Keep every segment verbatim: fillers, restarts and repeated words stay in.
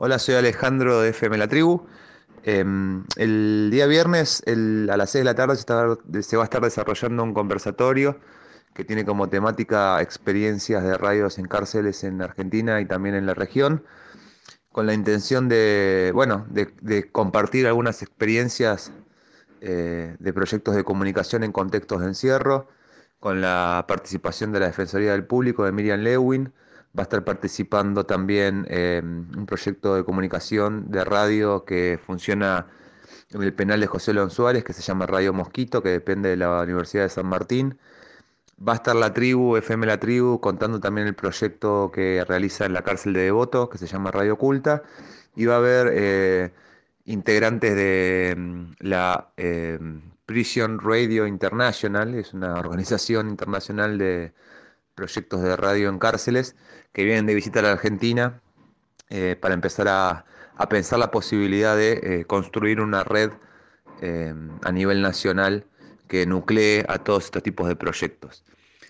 Hola, soy Alejandro de F M La Tribu. Em, el día viernes el- a las seis de la tarde se, está- se va a estar desarrollando un conversatorio que tiene como temática experiencias de radios en cárceles en Argentina y también en la región, con la intención de, bueno, de, de compartir algunas experiencias eh, de proyectos de comunicación en contextos de encierro, con la participación de la Defensoría del Público de Miriam Lewin. Va a estar participando también eh, un proyecto de comunicación de radio que funciona en el penal de José León Suárez, que se llama Radio Mosquito, que depende de la Universidad de San Martín. Va a estar la tribu, F M La Tribu, contando también el proyecto que realiza en la cárcel de Devoto, que se llama Radio Oculta. Y va a haber eh, integrantes de mm, la eh, Prison Radio International, es una organización internacional de proyectos de radio en cárceles, que vienen de visita a la Argentina eh, para empezar a, a pensar la posibilidad de eh, construir una red eh, a nivel nacional que nuclee a todos estos tipos de proyectos.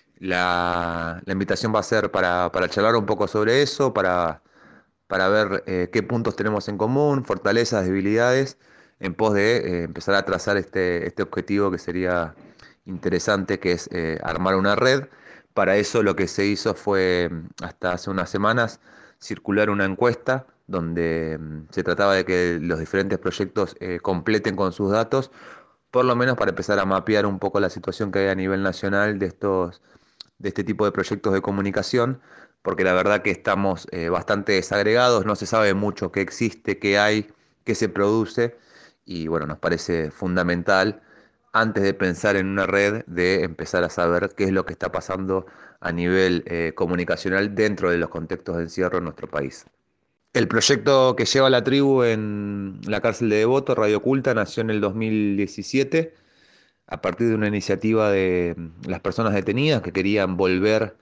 La, la invitación va a ser para, para charlar un poco sobre eso, para, para ver eh, qué puntos tenemos en común, fortalezas, debilidades, en pos de eh, empezar a trazar este, este objetivo que sería interesante, que es eh, armar una red. Para eso lo que se hizo fue, mm, hasta hace unas semanas, circular una encuesta donde mm, se trataba de que los diferentes proyectos eh, completen con sus datos, por lo menos para empezar a mapear un poco la situación que hay a nivel nacional de estos de este tipo de proyectos de comunicación, porque la verdad que estamos eh, bastante desagregados, no se sabe mucho qué existe, qué hay, qué se produce, y bueno, nos parece fundamental, antes de pensar en una red, de empezar a saber qué es lo que está pasando a nivel eh, comunicacional dentro de los contextos de encierro en nuestro país. El proyecto que lleva la tribu en la cárcel de Devoto, Radio Oculta, nació en el dos mil diecisiete a partir de una iniciativa de mm, las personas detenidas que querían volver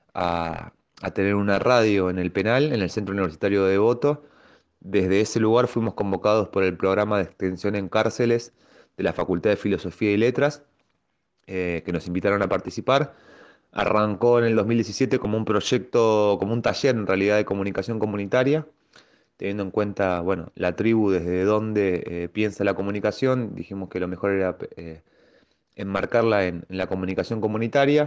a, a tener una radio en el penal, en el Centro Universitario de Devoto. Desde ese lugar fuimos convocados por el programa de extensión en cárceles de la Facultad de Filosofía y Letras, eh, que nos invitaron a participar. Arrancó en el dos mil diecisiete como un proyecto, como un taller en realidad de comunicación comunitaria, teniendo en cuenta, bueno, la tribu desde donde eh, piensa la comunicación, dijimos que lo mejor era eh, enmarcarla en, en la comunicación comunitaria.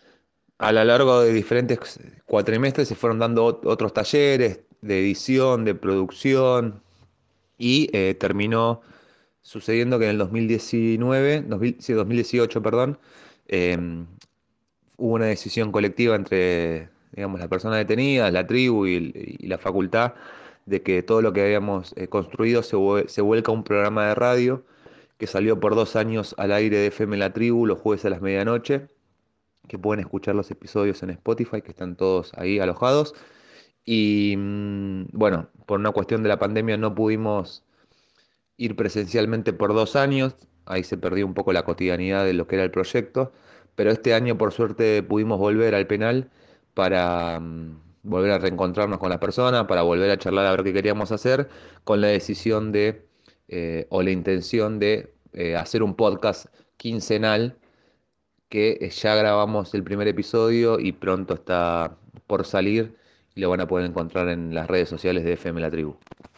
A lo largo de diferentes cuatrimestres se fueron dando ot- otros talleres de edición, de producción, y eh, terminó sucediendo que en el dos mil diecinueve, dos mil, sí, dos mil dieciocho, perdón, eh, hubo una decisión colectiva entre, digamos, las personas detenidas, la tribu y, el- y la facultad, de que todo lo que habíamos eh, construido se, vue- se vuelca a un programa de radio que salió por dos años al aire de F M La Tribu los jueves a las medianoche, que pueden escuchar los episodios en Spotify, que están todos ahí alojados. Y mm, bueno, por una cuestión de la pandemia no pudimos ir presencialmente por dos años, ahí se perdió un poco la cotidianidad de lo que era el proyecto, pero este año por suerte pudimos volver al penal para mm, volver a reencontrarnos con las personas, para volver a charlar a ver qué queríamos hacer, con la decisión de, eh, o la intención de eh, hacer un podcast quincenal que eh, ya grabamos el primer episodio y pronto está por salir y lo van a poder encontrar en las redes sociales de F M La Tribu.